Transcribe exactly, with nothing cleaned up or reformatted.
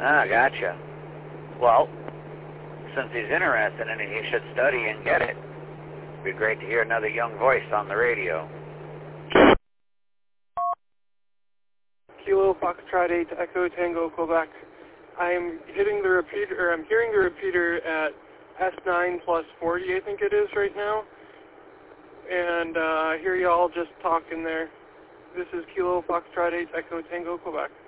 Ah, gotcha. Well, since he's interested in it, he should study and get it. It'd be great to hear another young voice on the radio. Kilo Foxtrot eight Echo Tango Quebec. I'm hitting the repeater, or I'm hearing the repeater at S nine plus forty, I think it is right now. And uh, I hear y'all just talking there. This is Kilo Foxtrot eight Echo Tango Quebec.